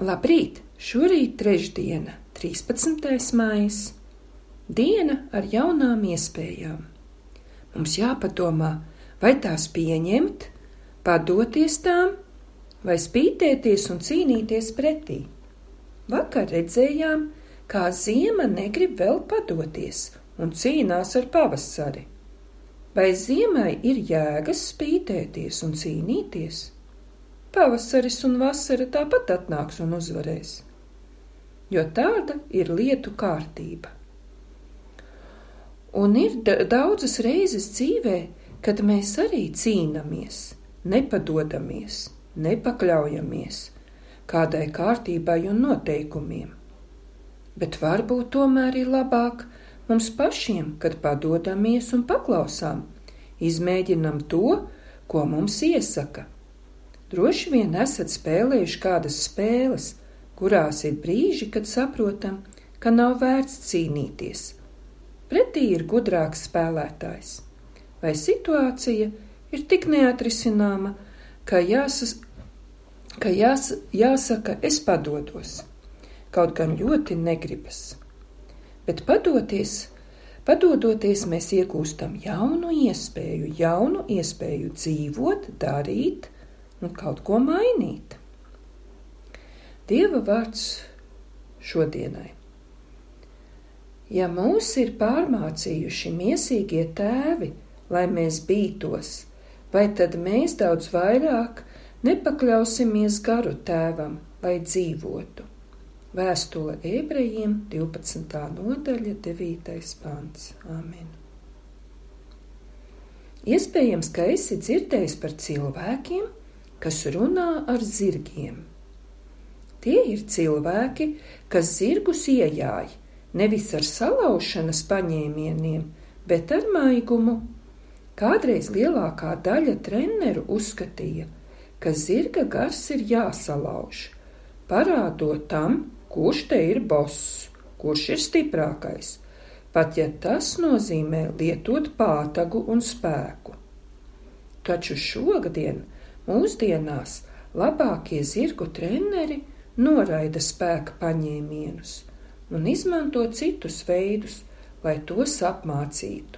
Labrīt! Šorīt trešdiena, 13. maijs. Diena ar jaunām iespējām. Mums jāpadomā, vai tās pieņemt, padoties tām, vai spītēties un cīnīties pretī. Vakar redzējām, kā ziema negrib vēl padoties un cīnās ar pavasari. Vai ziemai ir jēgas spītēties un cīnīties? Pavasaris un vasara tāpat atnāks un uzvarēs, jo tāda ir lietu kārtība. Un ir daudzas reizes dzīvē, kad mēs arī cīnamies, nepadodamies, nepakļaujamies kādai kārtībai un noteikumiem. Bet varbūt tomēr ir labāk mums pašiem, kad padodamies un paklausām, izmēģinam to, ko mums iesaka. Droši vien esat spēlējuši kādas spēles, kurās ir brīži, kad saprotam, ka nav vērts cīnīties. Pretī ir gudrāks spēlētājs. Vai situācija ir tik neatrisināma, ka jāsaka, es padodos. Kaut gan ļoti negribas. Bet padodoties mēs iegūstam jaunu iespēju dzīvot, darīt un kaut ko mainīt. Dieva vārds šodienai. Ja mūs ir pārmācījuši miesīgie tēvi, lai mēs bītos, vai tad mēs daudz vairāk nepakļausimies garu tēvam, lai dzīvotu? Vēstule Ebrejiem, 12. nodaļa, 9. pants. Amen. Iespējams, ka esi dzirdējis par cilvēkiem, kas runā ar zirgiem. Tie ir cilvēki, kas zirgus iejāj, nevis ar salaušanas paņēmieniem, bet ar maigumu. Kādreiz lielākā daļa treneru uzskatīja, ka zirga gars ir jāsalauž, parādot tam, kurš te ir boss, kurš ir stiprākais, pat ja tas nozīmē lietot pātagu un spēku. Taču šodien, mūsdienās, labākie zirgu treneri noraida spēka paņēmienus un izmanto citus veidus, lai tos apmācītu.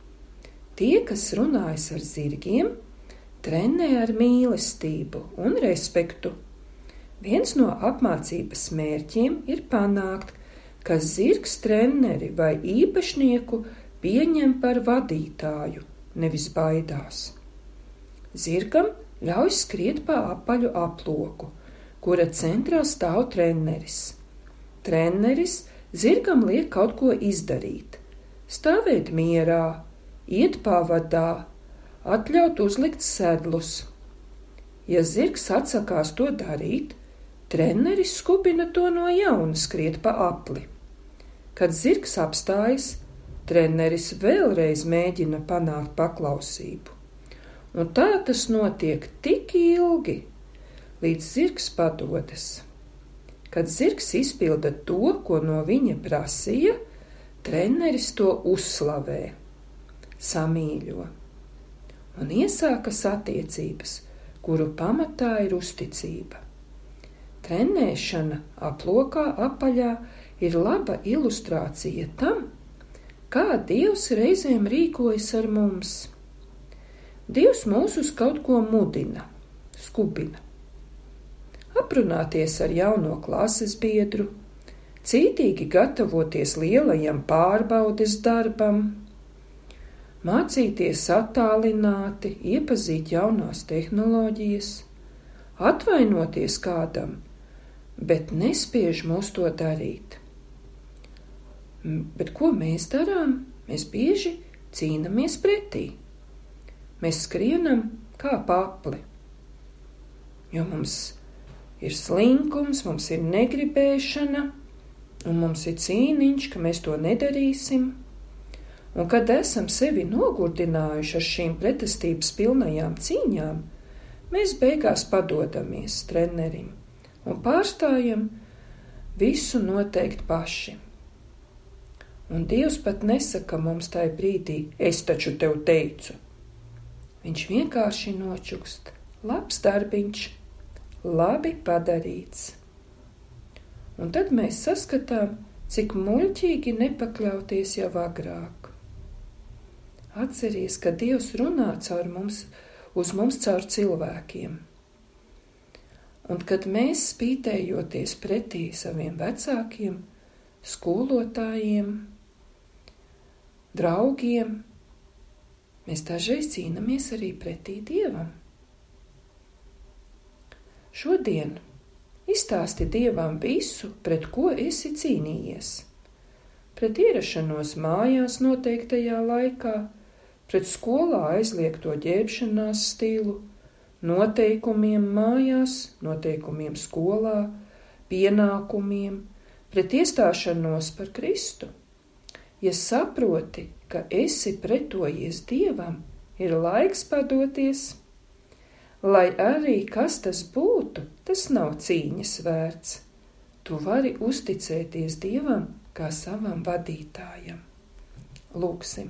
Tie, kas runājas ar zirgiem, trenē ar mīlestību un respektu. Viens no apmācības mērķiem ir panākt, ka zirgs treneri vai īpašnieku pieņem par vadītāju, nevis baidās. Zirgam ļauj skriet pa apaļu aploku, kura centrā stāv treneris. Treneris zirgam liek kaut ko izdarīt, stāvēt mierā, iet pavadā, atļaut uzlikt sedlus. Ja zirgs atsakās to darīt, treneris skubina to no jauna skriet pa apli. Kad zirgs apstājas, treneris vēlreiz mēģina panākt paklausību. Un tā tas notiek tik ilgi, līdz zirgs padodas. Kad zirgs izpilda to, ko no viņa prasīja, treneris to uzslavē, samīļo. Un iesākas attiecības, kuru pamatā ir uzticība. Trenēšana aplokā apaļā ir laba ilustrācija tam, kā Dievs reizēm rīkojas ar mums. Dievs mūs uz kaut ko mudina, skubina. Aprunāties ar jauno klases biedru, cītīgi gatavoties lielajam pārbaudes darbam, mācīties attālināti, iepazīt jaunās tehnoloģijas, atvainoties kādam, bet nespiež mūs to darīt. Bet ko mēs darām? Mēs bieži cīnamies pretī. Mēs skrienam kā papli, jo mums ir slinkums, mums ir negribēšana, un mums ir cīniņš, ka mēs to nedarīsim. Un kad esam sevi nogurdinājuši ar šīm pretestības pilnajām cīņām, mēs beigās padodamies trenerim un pārstājam visu noteikt paši. Un Dievs pat nesaka mums tajā brīdī, es taču tev teicu. Viņš vienkārši nočukst, labs darbiņš, labi padarīts. Un tad mēs saskatām, cik muļķīgi nepakļauties jau agrāk. Atceries, ka Dievs runā uz mums caur cilvēkiem. Un kad mēs spītējoties pretī saviem vecākiem, skolotājiem, draugiem, mēs dažreiz cīnāmies arī pretī Dievam. Šodien izstāsti Dievam visu, pret ko esi cīnījies. Pret ierašanos mājās noteiktajā laikā, pret skolā aizliegto ģērbšanās stilu, noteikumiem mājās, noteikumiem skolā, pienākumiem, pret iestāšanos par Kristu. Ja saproti, ka esi pretojies Dievam, ir laiks padoties. Lai arī kas tas būtu, tas nav cīņas vērts. Tu vari uzticēties Dievam kā savam vadītājam. Lūksim.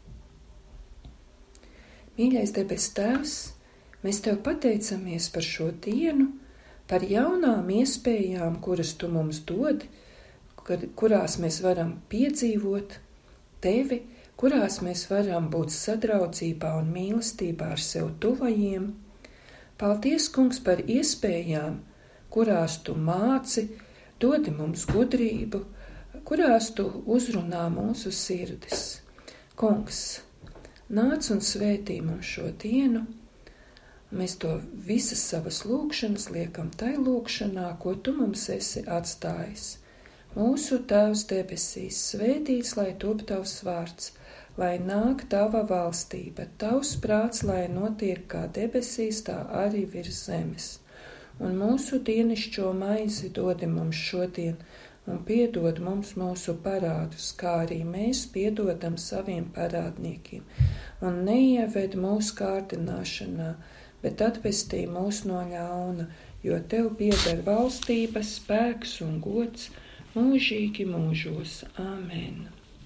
Mīļais debes Tēvs, mēs Tev pateicamies par šo dienu, par jaunām iespējām, kuras Tu mums dod, kurās mēs varam piedzīvot Tevi, kurās mēs varam būt sadraudzībā un mīlestībā ar sev tuvajiem. Paldies, Kungs, par iespējām, kurās Tu māci, dodi mums gudrību, kurās Tu uzrunā mūsu sirdis. Kungs, nāc un svētī mums šo dienu. Mēs to visas savas lūgšanas liekam tai lūgšanā, ko Tu mums esi atstājis. Mūsu Tēvs debesīs, svētīts, lai top Tavs vārds, lai nāk Tava valstība, Tavs prāts, lai notiek kā debesīs, tā arī virs zemes. Un mūsu dienišķo maizi dodi mums šodien, un piedod mums mūsu parādus, kā arī mēs piedodam saviem parādniekiem. Un neieved mūsu kārdināšanā, bet atpestī mūs no ļauna, jo Tev pieder valstība, spēks un gods mūžīgi mūžos. Āmen.